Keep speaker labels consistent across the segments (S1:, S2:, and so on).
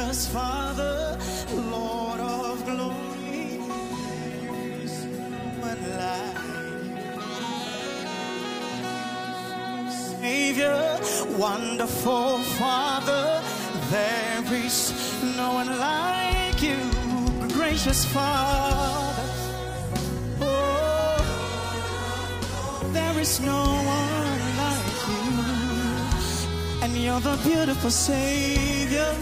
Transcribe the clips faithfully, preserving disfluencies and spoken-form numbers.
S1: gracious Father, Lord of glory, there is no one like you. Savior, wonderful Father, there is no one like you. Gracious Father, oh, there is no one like you. And you're the beautiful Savior.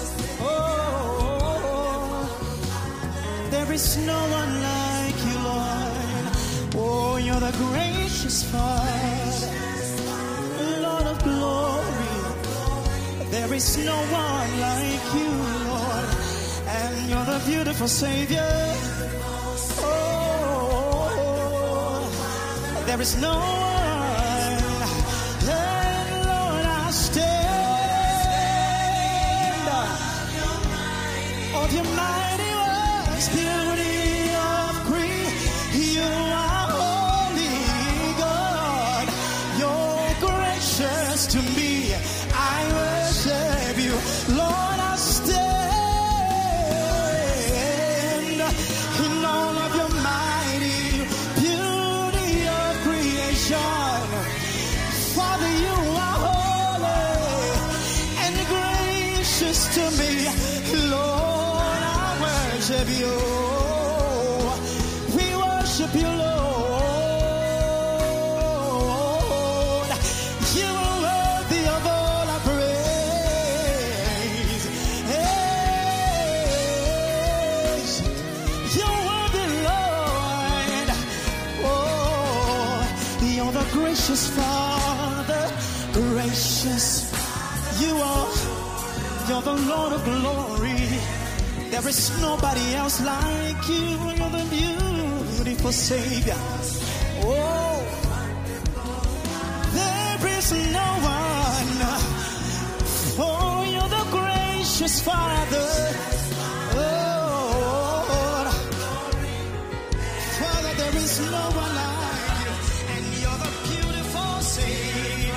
S1: Oh, there is no one like you, Lord. Oh, you're the gracious Father, Lord of glory. There is no one like you, Lord. And you're the beautiful Savior. Oh, there is no one. Of your mighty works, beauty of creation, you are holy God. You're gracious to me. I worship you, Lord. I stand in all of your mighty beauty of creation. Father, you are holy and gracious to me, Lord. You. We worship you, Lord. You are worthy of all our praise. Yes. You're worthy, Lord. Oh, you're the gracious Father, gracious. You are. You're the Lord of glory. There is nobody else like you. You're the beautiful Savior. Oh, there is no one. Oh, you're the gracious Father. Oh, Father, there is no one like you. And you're the beautiful Savior.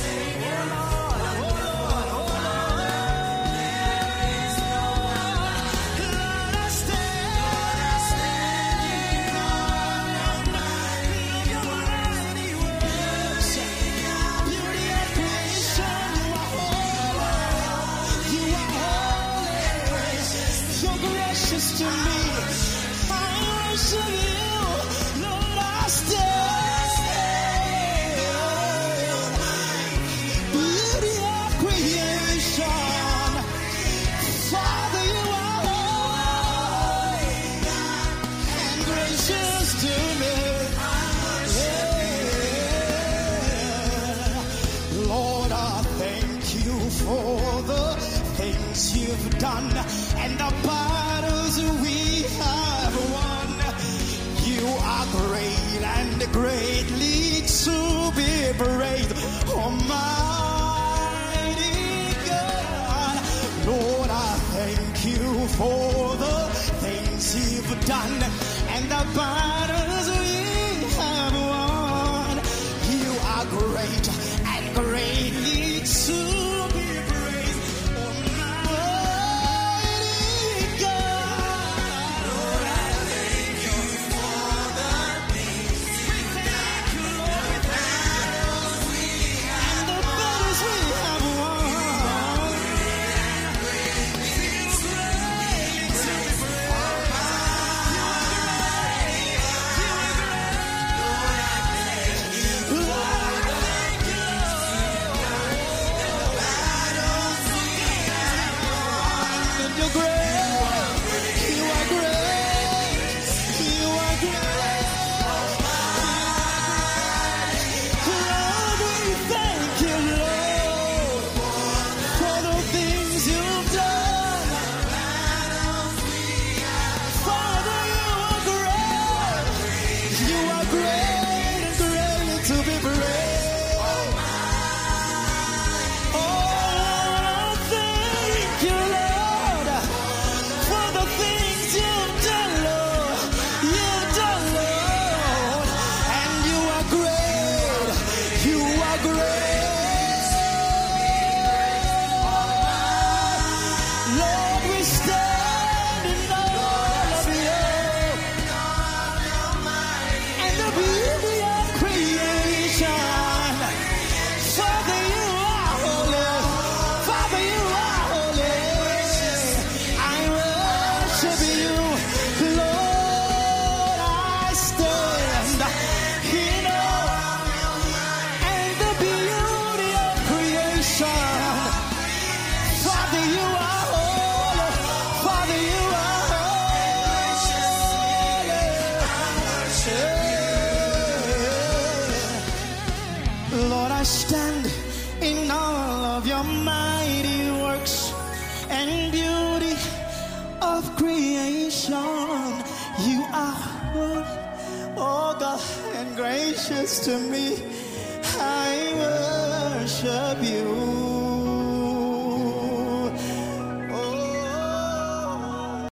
S1: To me, I worship you, Lord. I stand. Beauty of creation, Father, you are holy and gracious to me. Yeah. Lord, I thank you for the things you've done and the battles we have won. You are great and greatly to be praised, Almighty God. Lord, I thank you for the things you've done and the battles we have won. You are great and greatly to be praised, Almighty God. Lord, I thank you for the things we thank you, Lord, and the battles we have won. and beauty of creation. You are holy, oh God, and gracious to me. I worship you.